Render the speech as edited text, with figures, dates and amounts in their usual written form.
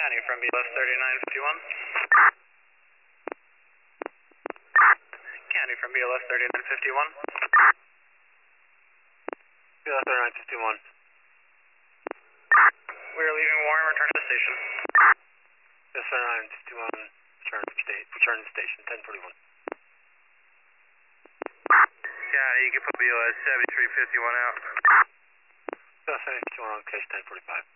County from BLS 3951. County from BLS 3951. BLS 3951. We are leaving Warren, return to the station. BLS 3951, return to station, 1041. County, you can put BLS 7351 out. BLS 7351 on case 1045.